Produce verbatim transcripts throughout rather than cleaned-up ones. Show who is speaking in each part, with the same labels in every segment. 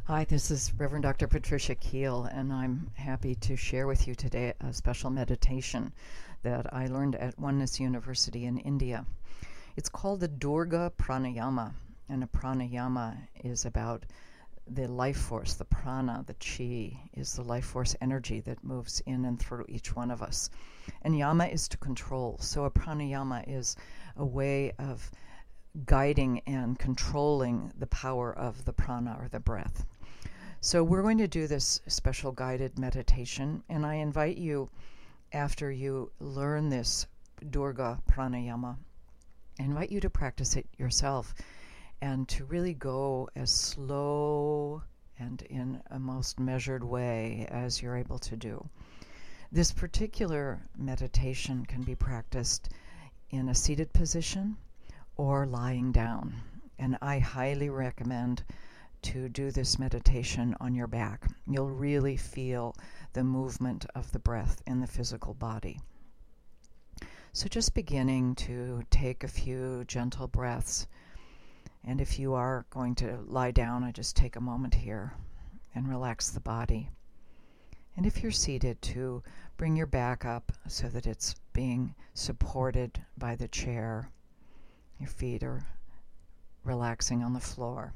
Speaker 1: Hi, this is Reverend Doctor Patricia Keel, and I'm happy to share with you today a special meditation that I learned at Oneness University in India. It's called the Durga Pranayama, and a pranayama is about the life force, the prana, the chi, is the life force energy that moves in and through each one of us. And yama is to control, so a pranayama is a way of guiding and controlling the power of the prana or the breath. So we're going to do this special guided meditation, and I invite you, after you learn this Durga Pranayama, I invite you to practice it yourself and to really go as slow and in a most measured way as you're able to do. This particular meditation can be practiced in a seated position or lying down, and I highly recommend to do this meditation on your back. You'll really feel the movement of the breath in the physical body. So just beginning to take a few gentle breaths, and if you are going to lie down, I just take a moment here and relax the body. And if you're seated, to bring your back up so that it's being supported by the chair. Your feet are relaxing on the floor.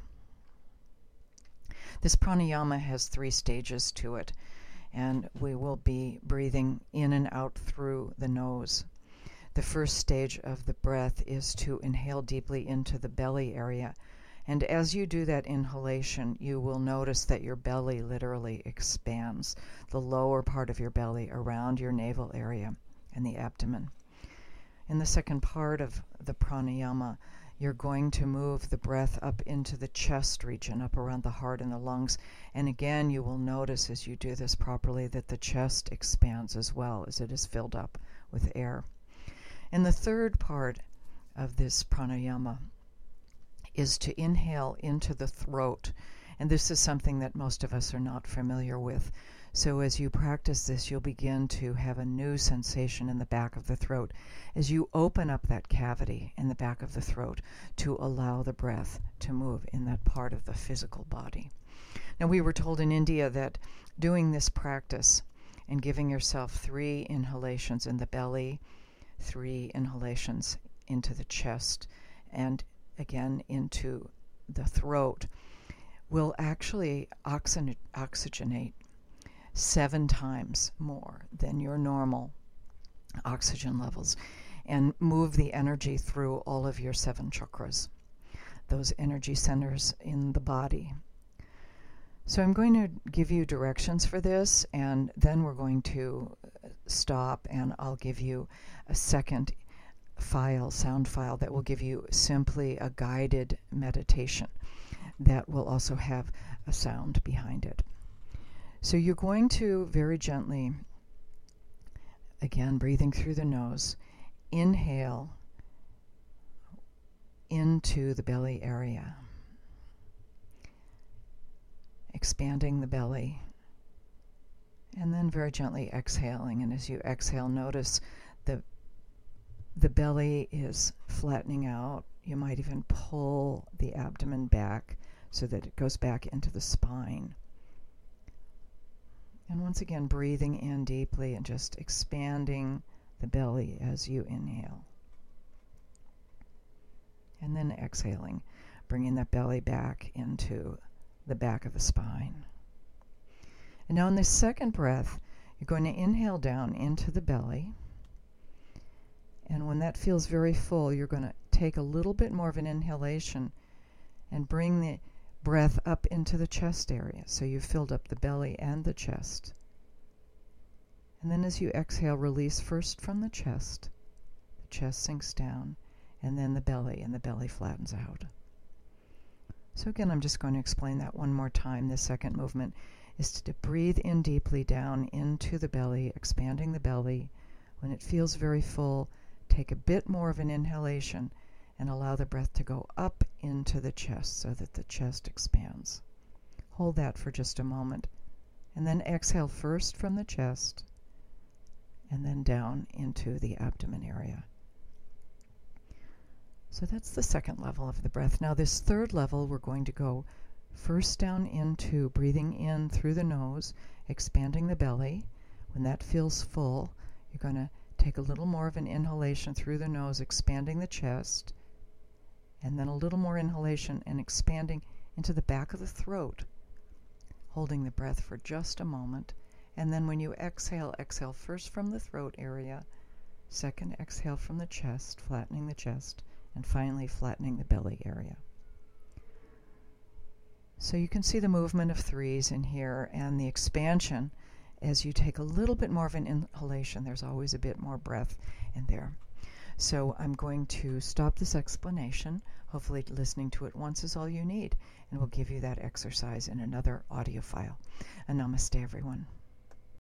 Speaker 1: This pranayama has three stages to it, and we will be breathing in and out through the nose. The first stage of the breath is to inhale deeply into the belly area, and as you do that inhalation, you will notice that your belly literally expands, the lower part of your belly around your navel area and the abdomen. In the second part of the pranayama, you're going to move the breath up into the chest region, up around the heart and the lungs. And again, you will notice as you do this properly that the chest expands as well as it is filled up with air. And the third part of this pranayama is to inhale into the throat. And this is something that most of us are not familiar with. So as you practice this, you'll begin to have a new sensation in the back of the throat as you open up that cavity in the back of the throat to allow the breath to move in that part of the physical body. Now, we were told in India that doing this practice and giving yourself three inhalations in the belly, three inhalations into the chest, and again into the throat will actually oxygen- oxygenate seven times more than your normal oxygen levels and move the energy through all of your seven chakras, those energy centers in the body. So I'm going to give you directions for this, and then we're going to stop, and I'll give you a second file, sound file, that will give you simply a guided meditation that will also have a sound behind it. So you're going to very gently, again, breathing through the nose, inhale into the belly area, expanding the belly, and then very gently exhaling. And as you exhale, notice the the belly is flattening out. You might even pull the abdomen back so that it goes back into the spine. And once again, breathing in deeply and just expanding the belly as you inhale. And then exhaling, bringing that belly back into the back of the spine. And now in the second breath, you're going to inhale down into the belly. And when that feels very full, you're going to take a little bit more of an inhalation and bring the breath up into the chest area. So you've filled up the belly and the chest. And then as you exhale, release first from the chest. The chest sinks down, and then the belly, and the belly flattens out. So again, I'm just going to explain that one more time. The second movement is to breathe in deeply down into the belly, expanding the belly. When it feels very full, take a bit more of an inhalation and allow the breath to go up into the chest so that the chest expands. Hold that for just a moment. And then exhale first from the chest and then down into the abdomen area. So that's the second level of the breath. Now this third level, we're going to go First down into breathing in through the nose, expanding the belly. When that feels full, you're going to take a little more of an inhalation through the nose, expanding the chest, and then a little more inhalation and expanding into the back of the throat, holding the breath for just a moment. And then when you exhale, exhale first from the throat area, second exhale from the chest, flattening the chest, and finally flattening the belly area. So you can see the movement of threes in here and the expansion as you take a little bit more of an inhalation. There's always a bit more breath in there. So I'm going to stop this explanation. Hopefully listening to it once is all you need, and we'll give you that exercise in another audio file. And namaste, everyone.